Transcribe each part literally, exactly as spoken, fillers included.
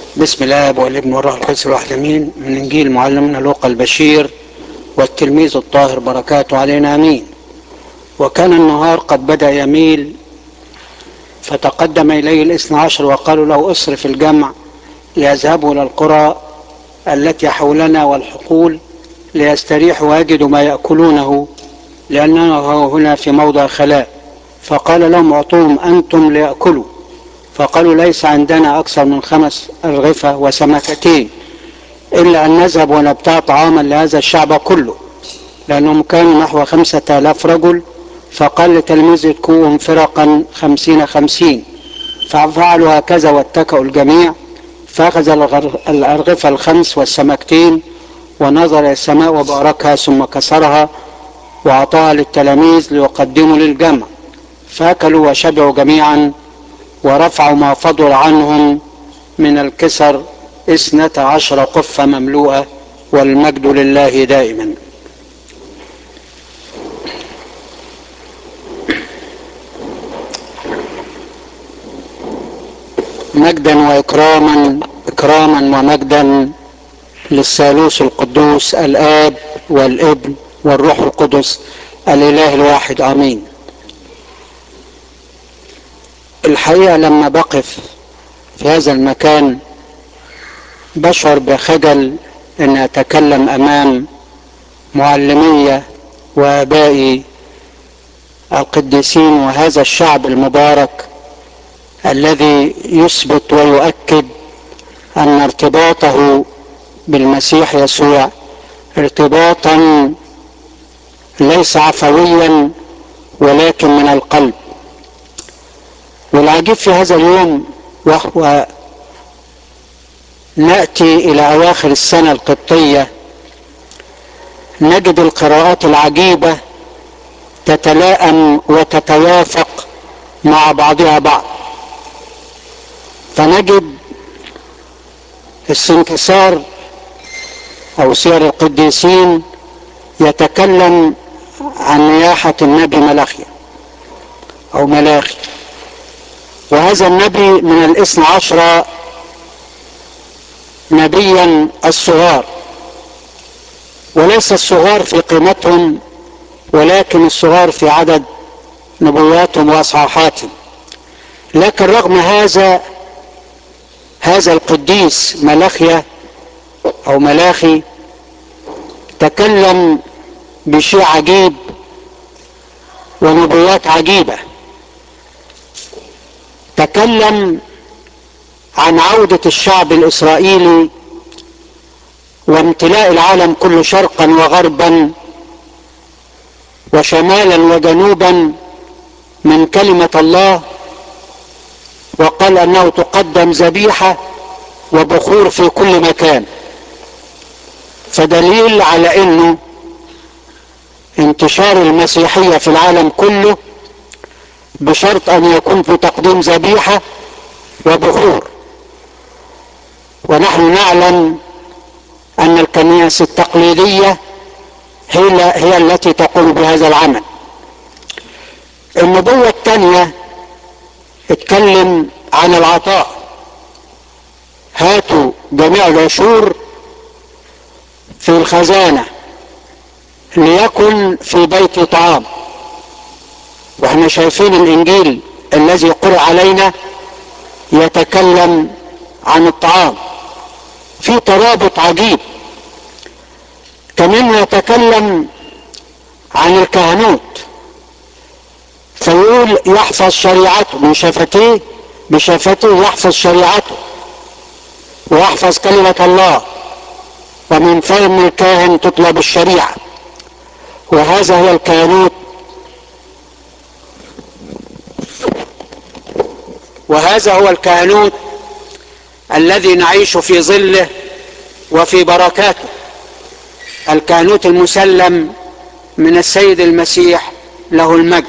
بسم الله والابن والروح القدس الواحد امين. من انجيل معلمنا لوقا البشير والتلميذ الطاهر بركاته علينا امين. وكان النهار قد بدا يميل، فتقدم اليه الاثنى عشر وقالوا له اصرف الجمع ليذهبوا الى القرى التي حولنا والحقول ليستريحوا ويجدوا ما ياكلونه، لاننا هنا في موضع خلاء. فقال لهم اعطوهم انتم ليأكلوا. فقالوا ليس عندنا أكثر من خمس أرغفة وسمكتين، إلا أن نذهب ونبتاع طعاما لهذا الشعب كله، لأنهم كانوا نحو خمسة آلاف رجل. فقال لتلميذه كوهم فرقا خمسين خمسين، ففعلوا هكذا واتكأوا الجميع. فأخذ الأرغفة الخمس والسمكتين ونظر إلى السماء وباركها ثم كسرها وأعطاها للتلاميذ ليقدموا للجمع. فأكلوا وشبعوا جميعا، ورفعوا ما فضل عنهم من الكسر اثنتا عشر قفة مملوءة، والمجد لله دائما. مجدا وإكراما إكراما ومجدا للثالوث القدوس الآب والابن والروح القدس الإله الواحد آمين. الحقيقة لما بقف في هذا المكان بشعر بخجل أن أتكلم أمام معلمية وآبائي القديسين وهذا الشعب المبارك الذي يثبت ويؤكد أن ارتباطه بالمسيح يسوع ارتباطا ليس عفويا ولكن من القلب. والعجيب في هذا اليوم وهو نأتي إلى أواخر السنة القبطية نجد القراءات العجيبة تتلائم وتتوافق مع بعضها بعض. فنجد السنكسار أو سير القديسين يتكلم عن نياحة النبي ملاخيا أو ملاخي، وهذا النبي من الاثنى عشر نبيا الصغار، وليس الصغار في قيمتهم ولكن الصغار في عدد نبواتهم واصحاحاتهم. لكن رغم هذا هذا القديس ملاخيا او ملاخي تكلم بشيء عجيب ونبوات عجيبة. تكلم عن عودة الشعب الإسرائيلي وامتلاء العالم كله شرقا وغربا وشمالا وجنوبا من كلمة الله، وقال أنه تقدم ذبيحة وبخور في كل مكان. فدليل على أنه انتشار المسيحية في العالم كله بشرط أن يكون في تقديم ذبيحة وبخور. ونحن نعلم أن الكنائس التقليدية هي, هي التي تقوم بهذا العمل. النبوة الثانية اتكلم عن العطاء. هاتوا جميع العشور في الخزانة ليكن في بيت طعام. واحنا شايفين الانجيل الذي قرأ علينا يتكلم عن الطعام في ترابط عجيب. كمان يتكلم عن الكهنوت، فيقول يحفظ شريعته من شفتيه بشفتيه يحفظ شريعته ويحفظ كلمة الله، ومن فم الكاهن تطلب الشريعة. وهذا هو الكهنوت وهذا هو الكهنوت الذي نعيش في ظله وفي بركاته، الكهنوت المسلم من السيد المسيح له المجد.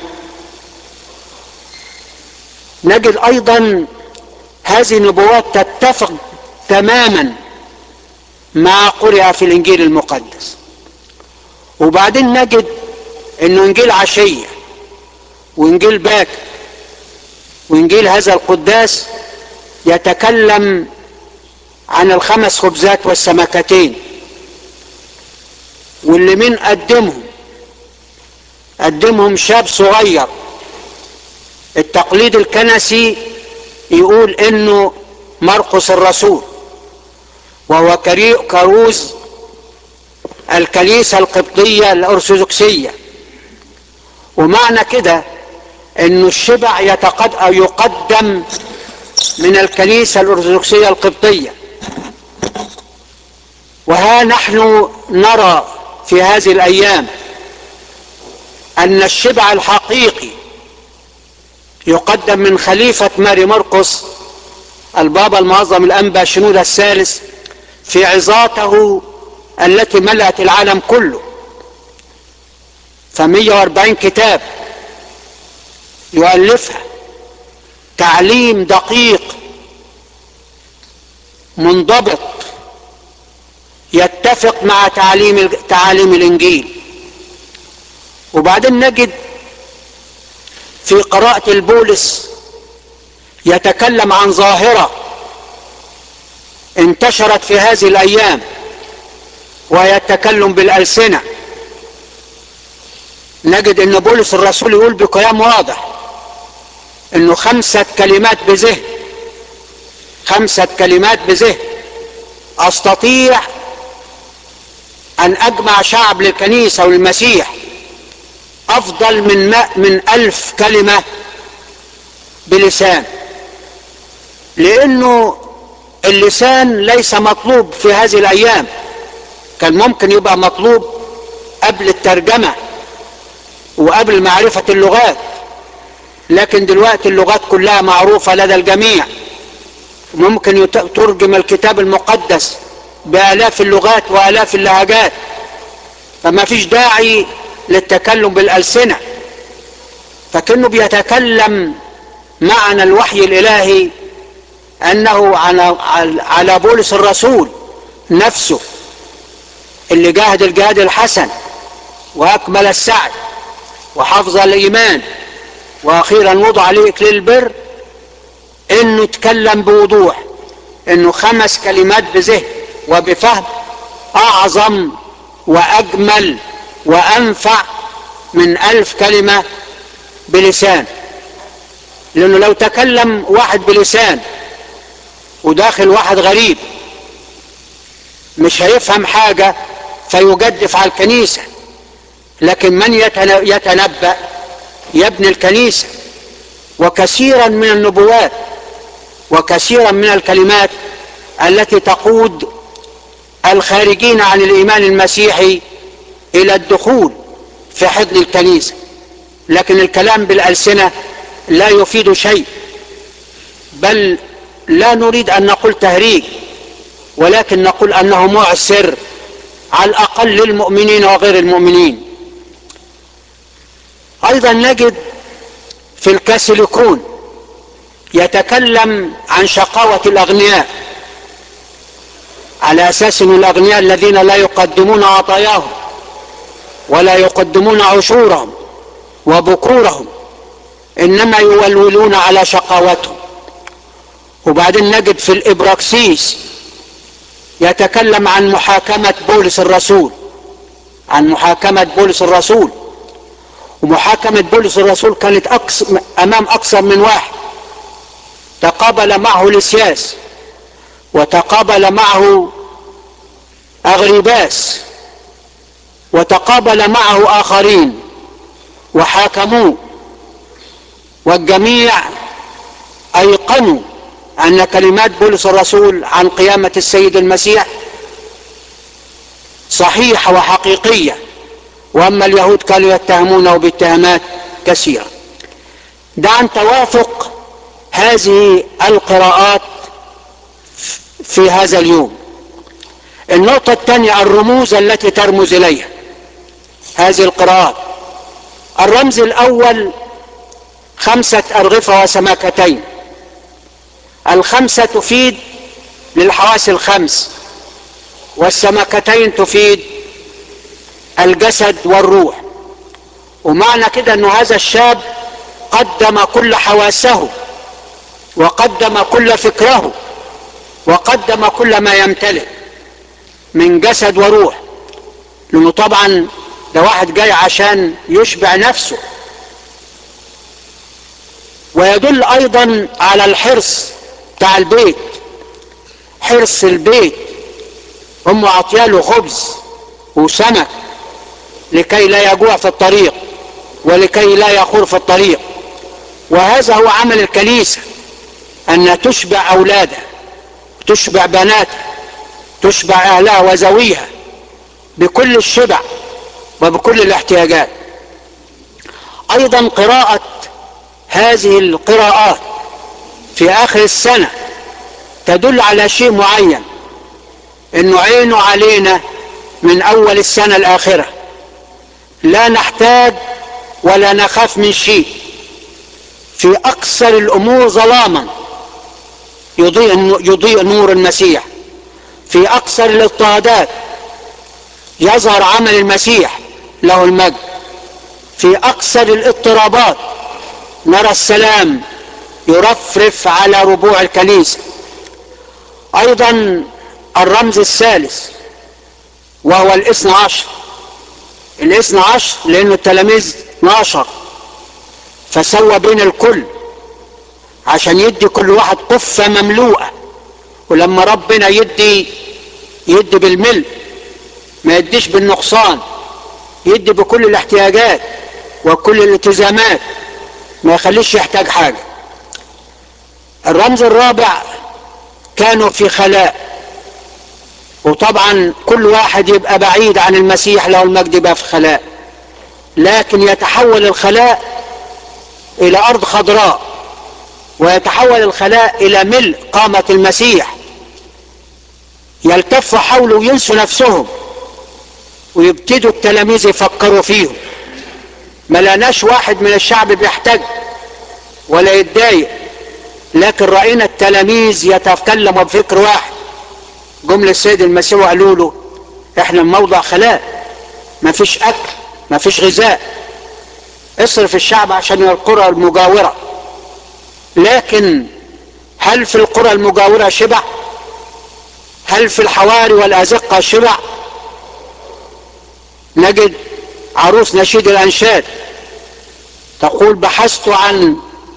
نجد أيضا هذه النبوات تتفق تماما مع قرئ في الإنجيل المقدس. وبعدين نجد أنه إنجيل عشية وإنجيل باكر وإنجيل هذا القداس يتكلم عن الخمس خبزات والسمكتين، واللي من قدمهم قدمهم شاب صغير. التقليد الكنسي يقول انه مرقس الرسول، وهو كروز الكنيسة القبطية الأرثوذكسية. ومعنى كده انه الشبع يتقد أو يقدم من الكنيسة الأرثوذكسية القبطية. وها نحن نرى في هذه الأيام أن الشبع الحقيقي يقدم من خليفة ماري مرقس البابا المعظم الأنبا شنودة الثالث في عظاته التي ملأت العالم كله، فمئة وأربعين كتاب يؤلفها، تعليم دقيق منضبط يتفق مع تعليم تعاليم الإنجيل. وبعدين نجد في قراءة البولس يتكلم عن ظاهرة انتشرت في هذه الأيام، وهي التكلم بالألسنة. نجد ان بولس الرسول يقول بكلام واضح انه خمسة كلمات بذهن خمسة كلمات بذهن استطيع ان اجمع شعب للكنيسة والمسيح افضل من ما من الف كلمة بلسان. لانه اللسان ليس مطلوب في هذه الايام، كان ممكن يبقى مطلوب قبل الترجمة وقبل معرفة اللغات، لكن دلوقتي اللغات كلها معروفة لدى الجميع، ممكن يترجم الكتاب المقدس بآلاف اللغات وآلاف اللهجات، فما فيش داعي للتكلم بالألسنة. فكأنه بيتكلم معنى الوحي الإلهي أنه على بولس الرسول نفسه اللي جاهد الجهاد الحسن وأكمل السعي وحفظ الإيمان وأخيرا وضع عليه إكليل البر، إنه يتكلم بوضوح إنه خمس كلمات بذهن وبفهم أعظم وأجمل وأنفع من ألف كلمة بلسان. لأنه لو تكلم واحد بلسان وداخل واحد غريب مش هيفهم حاجة فيجدف على الكنيسة، لكن من يتنبأ يبني الكنيسة. وكثيرا من النبوات وكثيرا من الكلمات التي تقود الخارجين عن الإيمان المسيحي إلى الدخول في حضن الكنيسة، لكن الكلام بالألسنة لا يفيد شيء، بل لا نريد أن نقول تهريج، ولكن نقول أنه معسر على الأقل للمؤمنين وغير المؤمنين. أيضا نجد في الكاثوليكون يتكلم عن شقاوة الأغنياء، على أساس أن الأغنياء الذين لا يقدمون عطاياهم ولا يقدمون عشورهم وبكورهم إنما يولولون على شقاوتهم. وبعدين نجد في الإبراكسيس يتكلم عن محاكمة بولس الرسول عن محاكمة بولس الرسول ومحاكمة بولس الرسول كانت أكس أمام أكثر من واحد. تقابل معه لسياس وتقابل معه أغريباس وتقابل معه آخرين وحاكموه، والجميع أيقنوا أن كلمات بولس الرسول عن قيامة السيد المسيح صحيحة وحقيقية، وأما اليهود كانوا يتهمونه باتهامات كثيرة. ده عن توافق هذه القراءات في هذا اليوم. النقطة الثانية الرموز التي ترمز إليها هذه القراءات. الرمز الأول خمسة أرغفة وسمكتين. الخمسة تفيد للحواس الخمس، والسمكتين تفيد الجسد والروح. ومعنى كده أنه هذا الشاب قدم كل حواسه وقدم كل فكره وقدم كل ما يمتلك من جسد وروح، لأنه طبعا ده واحد جاي عشان يشبع نفسه. ويدل أيضا على الحرص بتاع البيت، حرص البيت، هم عطياله خبز وسمك لكي لا يجوع في الطريق ولكي لا يخور في الطريق. وهذا هو عمل الكنيسة، أن تشبع أولادها، تشبع بناتها، تشبع أهلها وزويها بكل الشبع وبكل الاحتياجات. أيضا قراءة هذه القراءات في آخر السنة تدل على شيء معين، إنه عينه علينا من أول السنة الآخرة، لا نحتاج ولا نخاف من شيء. في أكثر الأمور ظلاما يضيء, يضيء نور المسيح، في أكثر الاضطهادات يظهر عمل المسيح له المجد، في أكثر الاضطرابات نرى السلام يرفرف على ربوع الكنيسة. أيضا الرمز الثالث وهو الاثنى عشر، الاثنى عشر لأنه التلاميذ اثناشر، فسوى بين الكل عشان يدي كل واحد قفة مملوءة. ولما ربنا يدي يدي بالملء، ما يديش بالنقصان، يدي بكل الاحتياجات وكل الالتزامات، ما يخليش يحتاج حاجة. الرمز الرابع كانوا في خلاء، وطبعا كل واحد يبقى بعيد عن المسيح له المجد يبقى في خلاء، لكن يتحول الخلاء إلى أرض خضراء، ويتحول الخلاء إلى ملء قامة المسيح. يلتفوا حوله وينسوا نفسهم، ويبتدوا التلاميذ يفكروا فيهم. ما لناش واحد من الشعب بيحتاج ولا يتضايق، لكن رأينا التلاميذ يتكلموا بفكر واحد. جملة السيد المسيح وقالوا له احنا موضع خلاء، ما فيش أكل، ما فيش غذاء، اصرف الشعب عشان القرى المجاورة. لكن هل في القرى المجاورة شبع؟ هل في الحواري والأزقة شبع؟ نجد عروس نشيد الأنشاد تقول بحثت عن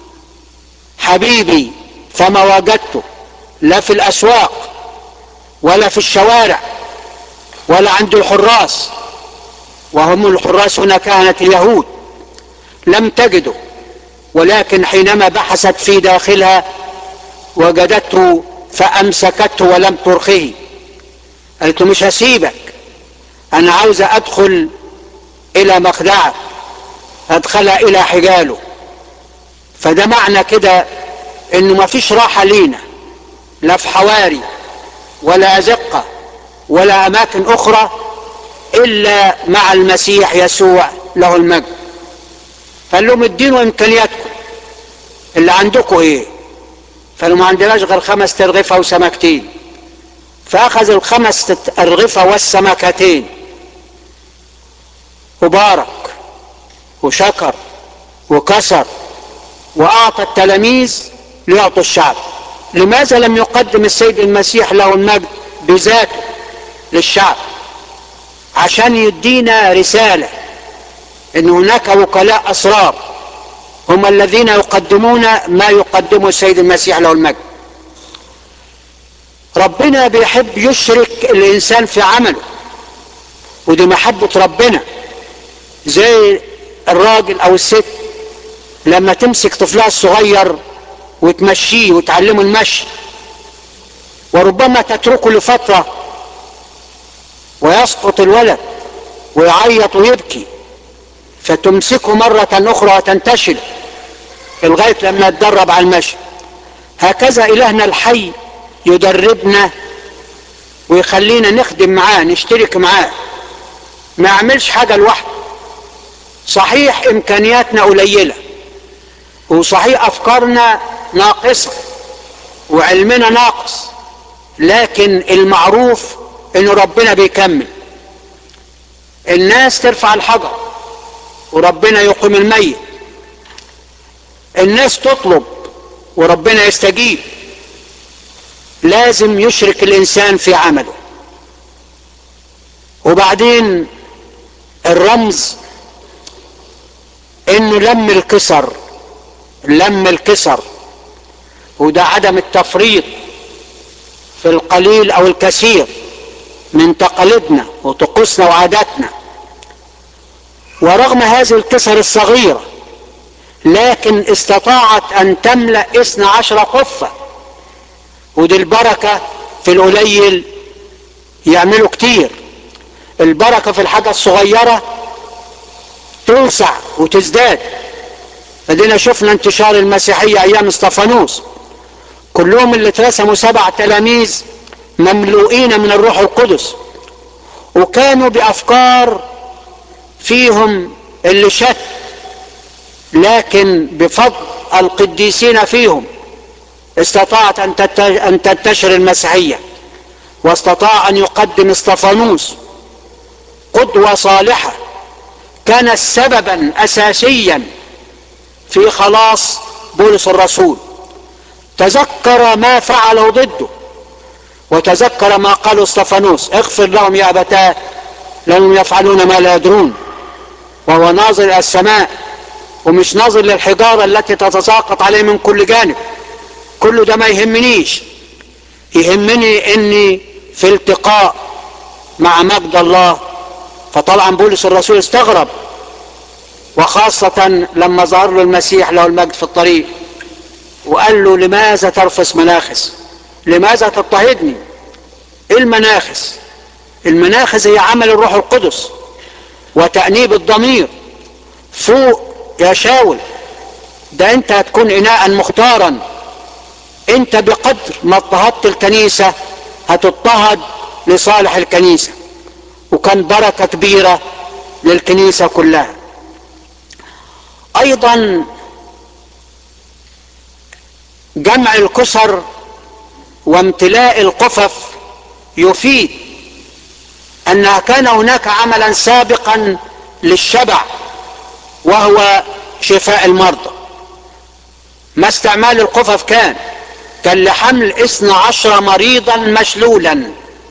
حبيبي فما وجدته، لا في الأسواق ولا في الشوارع ولا عند الحراس، وهم الحراس هنا كانت اليهود، لم تجده. ولكن حينما بحثت في داخلها وجدته فأمسكته ولم ترخه. قالت له مش هسيبك، أنا عاوزة أدخل إلى مخدعه، أدخلها إلى حجاله. فده معنى كده إنه ما فيش راحة لينا، لا في حواري ولا أزقة ولا أماكن أخرى إلا مع المسيح يسوع له المجد. فقال لهم ادينوا إمكانياتكم، اللي عندكم إيه؟ فقالوا ما عندناش غير خمس ترغفة وسمكتين. فأخذ الخمس أرغفة والسمكتين وبارك وشكر وكسر وأعطى التلاميذ ليعطوا الشعب. لماذا لم يقدم السيد المسيح له المجد بذاته للشعب؟ عشان يدينا رسالة ان هناك وكلاء أسرار هم الذين يقدمون ما يقدمه السيد المسيح له المجد. ربنا بيحب يشرك الإنسان في عمله، ودي محبة ربنا. زي الراجل أو الست لما تمسك طفلها الصغير وتمشيه وتعلمه المشي، وربما تتركه لفترة ويسقط الولد ويعيط ويبكي، فتمسكه مرة أخرى وتنتشل لغاية لما يتدرب على المشي. هكذا إلهنا الحي يدربنا ويخلينا نخدم معاه، نشترك معاه، ما يعملش حاجة لوحده. صحيح إمكانياتنا قليلة، وصحيح أفكارنا ناقصة وعلمنا ناقص، لكن المعروف إنه ربنا بيكمل. الناس ترفع الحجر وربنا يقيم الميت، الناس تطلب وربنا يستجيب. لازم يشرك الإنسان في عمله. وبعدين الرمز انه لم الكسر، لم الكسر، وده عدم التفريط في القليل او الكثير من تقاليدنا وطقوسنا وعاداتنا. ورغم هذه الكسر الصغيرة لكن استطاعت ان تملأ اثنى عشر قفة، ودي البركة في القليل يعملوا كتير. البركة في الحاجة الصغيرة توسع وتزداد. فدينا شفنا انتشار المسيحية ايام اسطفانوس، كلهم اللي اترسموا سبع تلاميذ مملوئين من الروح القدس، وكانوا بافكار فيهم اللي شت، لكن بفضل القديسين فيهم استطاعت ان تنتشر المسيحية، واستطاع ان يقدم اسطفانوس قدوة صالحة كانت سببا اساسيا في خلاص بولس الرسول. تذكر ما فعلوا ضده، وتذكر ما قالوا اسطفانوس: اغفر لهم يا ابتاه لانهم يفعلون ما لا يدرون. وهو ناظر الى السماء ومش ناظر للحجارة التي تتساقط عليه من كل جانب. كل ده ما يهمنيش، يهمني اني في التقاء مع مجد الله. فطبعا بولس الرسول استغرب، وخاصة لما ظهر له المسيح له المجد في الطريق وقال له: لماذا ترفس مناخس؟ لماذا تضطهدني؟ ايه المناخس؟ المناخس هي عمل الروح القدس وتأنيب الضمير. فوق يا شاول، ده انت هتكون اناء مختارا. انت بقدر ما اضطهدت الكنيسة هتضطهد لصالح الكنيسة. وكان بركة كبيرة للكنيسة كلها. ايضا جمع الكسر وامتلاء القفف يفيد ان كان هناك عملا سابقا للشبع، وهو شفاء المرضى. ما استعمال القفف كان كان لحمل اثنى عشر مريضا مشلولا.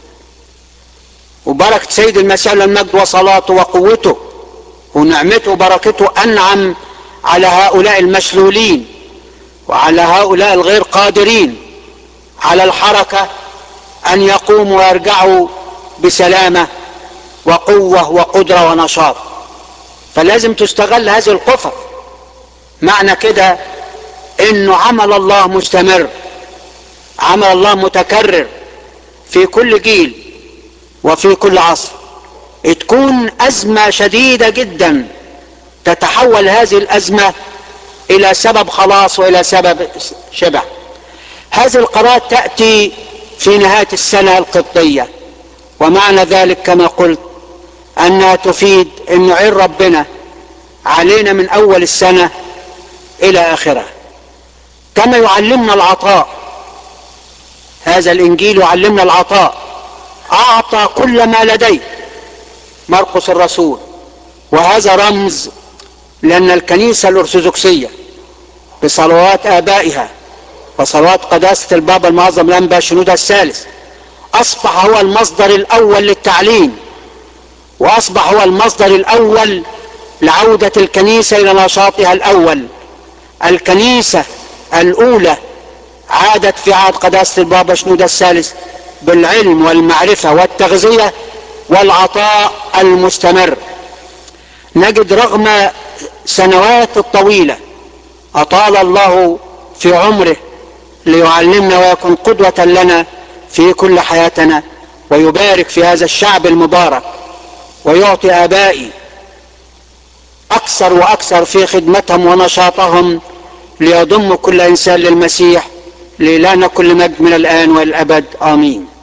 وبركة سيد المسيح المجد وصلاته وقوته ونعمته وبركته انعم على هؤلاء المشلولين وعلى هؤلاء الغير قادرين على الحركة ان يقوموا ويرجعوا بسلامة وقوة وقدرة ونشاط. فلازم تستغل هذه القفف. معنى كده انه عمل الله مستمر، عمل الله متكرر في كل جيل وفي كل عصر. تكون ازمة شديدة جدا تتحول هذه الازمة الى سبب خلاص والى سبب شبع. هذه القراءات تأتي في نهاية السنة القبطية، ومعنى ذلك كما قلت انها تفيد ان عين ربنا علينا من اول السنة الى اخرها. كما يعلمنا العطاء، هذا الانجيل يعلمنا العطاء. اعطى كل ما لديه مرقس الرسول، وهذا رمز لان الكنيسة الارثوذكسية بصلوات ابائها وصلوات قداسة البابا المعظم الانبا شنودة الثالث اصبح هو المصدر الاول للتعليم، واصبح هو المصدر الاول لعودة الكنيسة الى نشاطها الاول. الكنيسة الاولى عادت في عهد قداسة البابا شنودة الثالث بالعلم والمعرفة والتغذية والعطاء المستمر. نجد رغم سنوات الطويلة اطال الله في عمره ليعلمنا ويكون قدوة لنا في كل حياتنا، ويبارك في هذا الشعب المبارك، ويعطي آبائي أكثر وأكثر في خدمتهم ونشاطهم ليضم كل إنسان للمسيح، لإلهنا كل مجد من الآن والأبد آمين.